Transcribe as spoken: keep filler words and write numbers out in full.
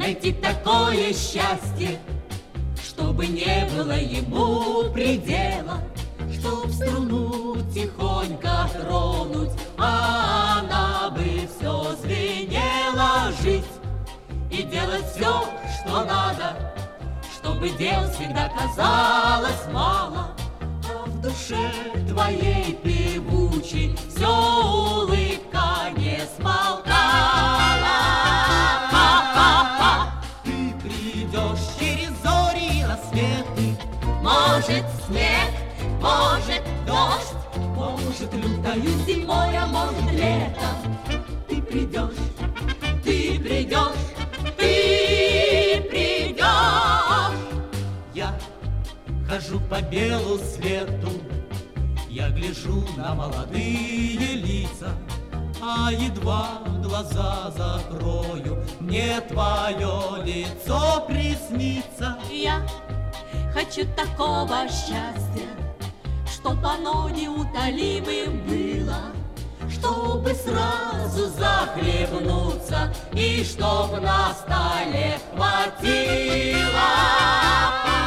найти такое счастье, чтобы не было ему предела, чтоб струну тихонько тронуть, а она бы все звенела. Жить и делать все, что надо, чтобы дел всегда казалось мало, а в душе твоей певучей все улыбка не смолкала. Ха-ха-ха. Ты придешь через зори и рассветы, может снег, может дождь, может лютою зимой, а может летом. Ты придешь, ты придешь, ты придешь. Я хожу по белу свету, я гляжу на молодые лица, а едва глаза закрою, мне твое лицо приснится. Я хочу такого счастья, чтоб оно неутолимым было, чтобы сразу захлебнуться и чтоб на столе хватило.